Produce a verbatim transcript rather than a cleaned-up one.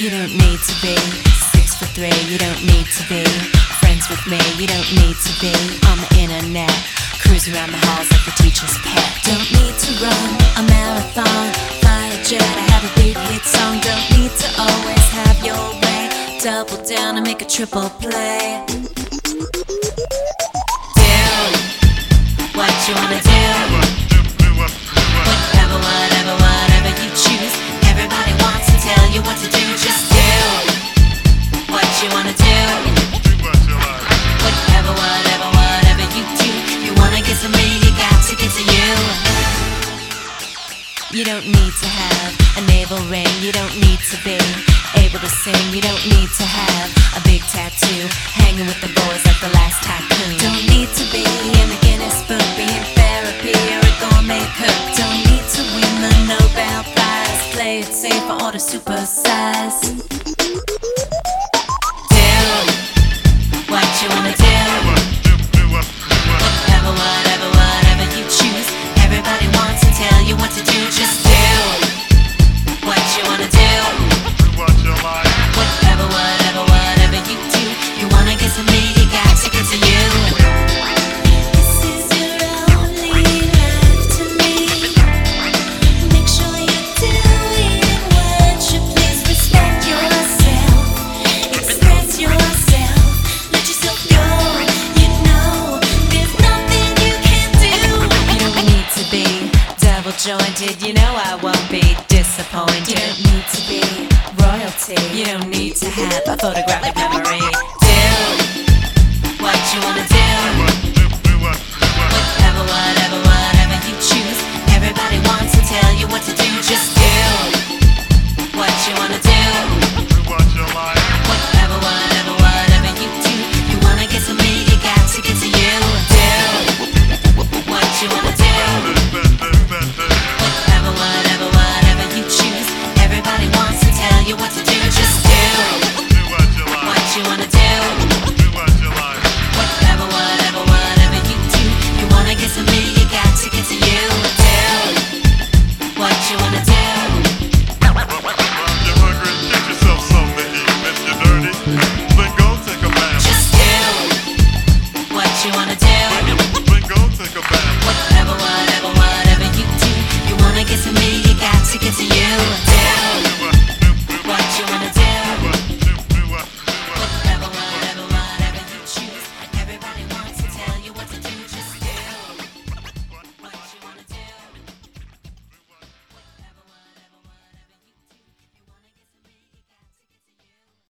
You don't need to be six foot three, you don't need to be friends with me, you don't need to be on the internet, cruise around the halls like the teacher's pet. Don't need to run a marathon, fly a jet, I have a big hit song. Don't need to always have your way, double down and make a triple play. Do what you wanna do, whatever, whatever, whatever you choose. Everybody wants to tell you what to do, just do what you wanna do, whatever, whatever, whatever you do. You wanna get to me, you got to get to you. You don't need to have a navel ring, you don't need to be able to sing, you don't need to have a big tattoo, hanging with the boys like the last tycoon. Don't need to be in the Guinness Book, be in therapy or a gourmet cook. Don't need to win the Nobel Prize, play it safe or order supersize. Do what you wanna do, whatever, whatever, whatever you choose. Everybody wants to tell you what to do, just do what you wanna do, whatever, whatever, whatever you do. You wanna get to me, you got to get to you. This is your only life to me. Make sure you're doing what you please. Respect yourself, express yourself, let yourself go. You know there's nothing you can do. You don't need to be double jointed, you know I won't be disappointed. You don't need to be royalty, you don't need to have a photographic memory. Do what you wanna do,